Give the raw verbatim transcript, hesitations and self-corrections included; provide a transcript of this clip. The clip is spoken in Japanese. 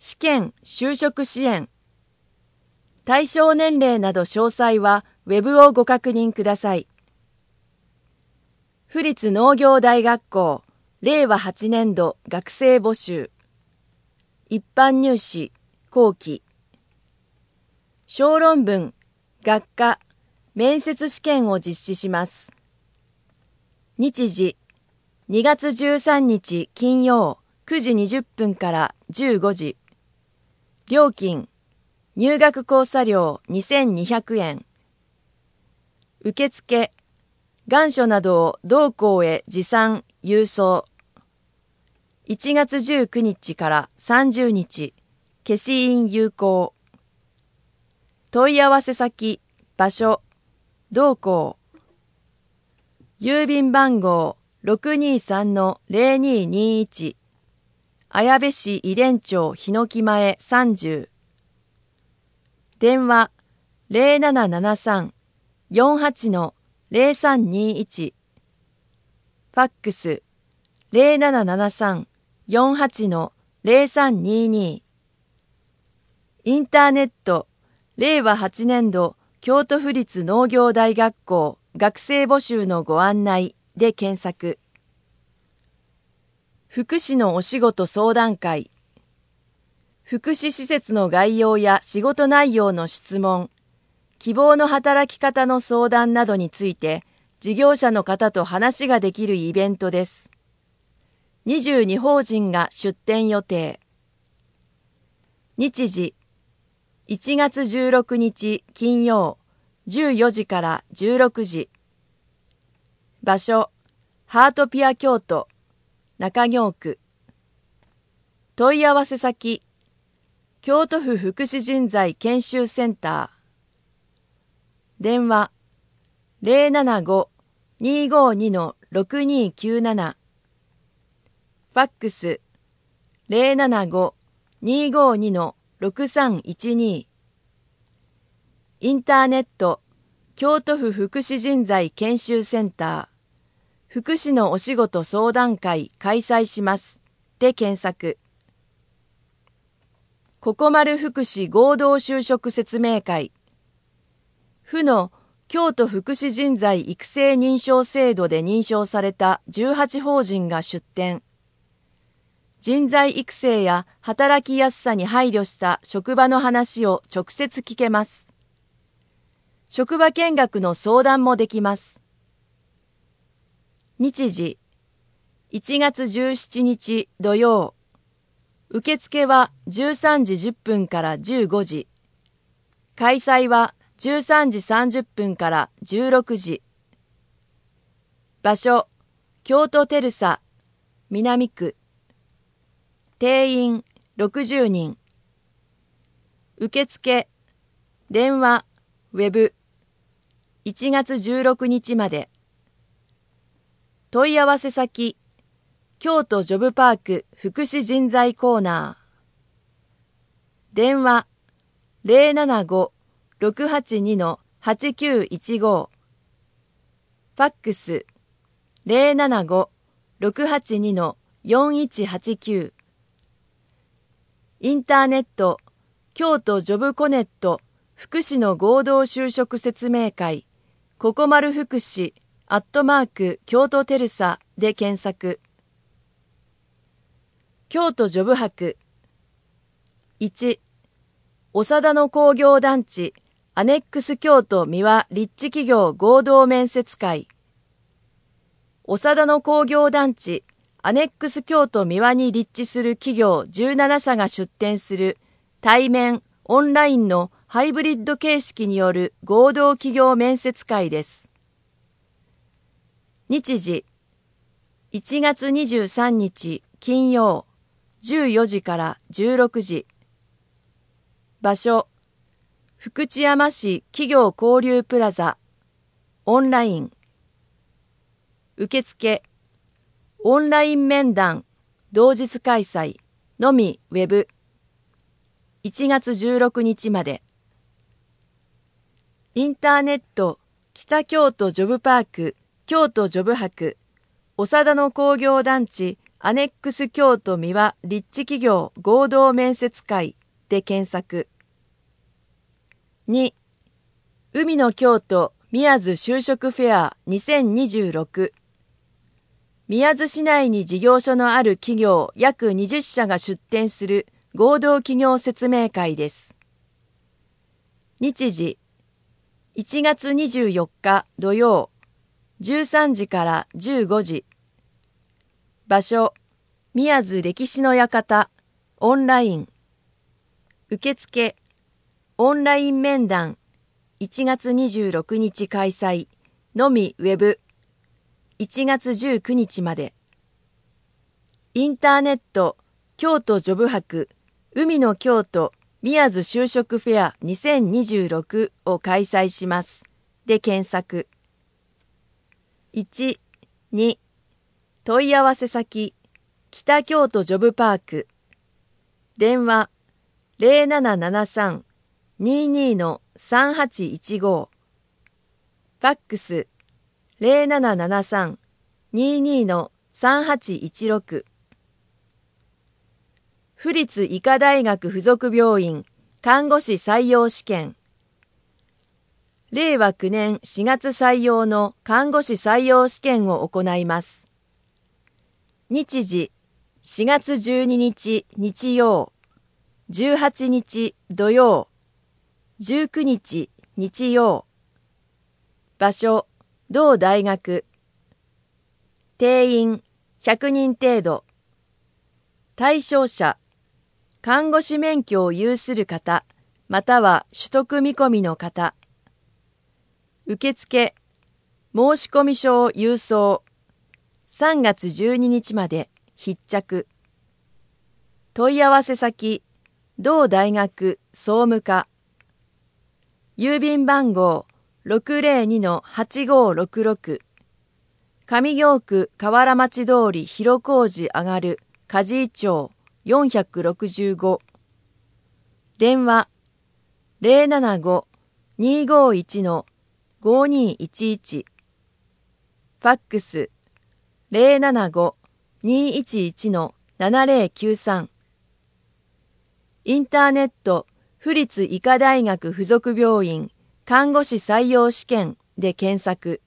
試験・就職支援。対象年齢など詳細はウェブをご確認ください。府立農業大学校れいわはちねんど学生募集。一般入試後期。小論文、学科、面接試験を実施します。日時、にがつじゅうさんにち金曜くじにじゅっぷんからじゅうごじ。料金、入学講座料にせんにひゃくえん。受付、願書などを同校へ持参、郵送。いちがつじゅうくにちからさんじゅうにち、消印有効。問い合わせ先、場所、同校。郵便番号 ろくにさんのぜろににいち、綾部市井田町日の木前さんじゅう。電話 ゼロななななさん よんはちのぜろさんにいち。ファックス ゼロななななさん よんはちのぜろさんにに。インターネットれいわはちねんど京都府立農業大学校学生募集のご案内で検索。福祉のお仕事相談会。福祉施設の概要や仕事内容の質問、希望の働き方の相談などについて事業者の方と話ができるイベントです。にじゅうにほうじんが出展予定。日時、いちがつじゅうろくにち金曜じゅうよじからじゅうろくじ。場所、ハートピア京都、中京区。問い合わせ先、京都府福祉人材研修センター。電話、ゼロななご にーごーにのろくにーきゅうなな。ファックス、ゼロななご にーごーにのろくさんいちに。インターネット、京都府福祉人材研修センター。福祉のお仕事相談会開催しますで検索。ここまる福祉合同就職説明会。府の京都福祉人材育成認証制度で認証されたじゅうはちほうじんが出展。人材育成や働きやすさに配慮した職場の話を直接聞けます。職場見学の相談もできます。日時、いちがつじゅうしちにち土曜。受付はじゅうさんじじゅっぷんからじゅうごじ。開催はじゅうさんじさんじゅっぷんからじゅうろくじ。場所、京都テルサ、南区。定員ろくじゅうにん。受付、電話、ウェブ。いちがつじゅうろくにちまで。問い合わせ先、京都ジョブパーク福祉人材コーナー。電話、ゼロななご ろくはちにのはちきゅういちご。ファックス、ゼロななご ろくはちにのよんいちはちきゅう。インターネット、京都ジョブコネット福祉の合同就職説明会、ここまる福祉アットマーク京都テルサで検索。京都ジョブ博。いち、長田の工業団地アネックス京都三輪立地企業合同面接会。長田の工業団地アネックス京都三輪に立地する企業じゅうななしゃが出展する対面・オンラインのハイブリッド形式による合同企業面接会です。日時、いちがつにじゅうさんにち金曜じゅうよじからじゅうろくじ。場所、福知山市企業交流プラザ。オンライン。受付、オンライン面談、同日開催、のみウェブ。いちがつじゅうろくにちまで。インターネット、北京都ジョブパーク京都ジョブ博、長田の工業団地アネックス京都三輪立地企業合同面接会で検索。に、海の京都宮津就職フェアにせんにじゅうろく。宮津市内に事業所のある企業約にじゅっしゃが出展する合同企業説明会です。日時、いちがつにじゅうよっか土曜、じゅうさんじからじゅうごじ。場所、宮津歴史の館、オンライン。受付、オンライン面談、いちがつにじゅうろくにち開催、のみウェブ、いちがつじゅうくにちまで。インターネット、京都ジョブ博、海の京都、宮津就職フェアにせんにじゅうろくを開催します。で検索。いち、に、問い合わせ先、北京都ジョブパーク。電話、ゼロななななさん にーにー のさんはちいちご。ファックス、ゼロななななさん にーにー のさんはちいちろく。府立医科大学附属病院看護師採用試験。れいわきゅうねんしがつ採用の看護師採用試験を行います。日時、しがつじゅうににち日曜、じゅうはちにち土曜、じゅうくにち日曜。場所、同大学。定員、ひゃくにん程度。対象者、看護師免許を有する方、または取得見込みの方。受付、申込書郵送。さんがつじゅうににちまで必着。問い合わせ先、同大学総務課。郵便番号 ろくぜろにのはちごろくろく。上京区河原町通り広小路上がる梶井町よんろくご。電話 ゼロななご にーごーいちのごーにーいちいち。ファックス ゼロななご にーいちいちのななぜろきゅうさん。インターネット府立医科大学附属病院看護師採用試験で検索。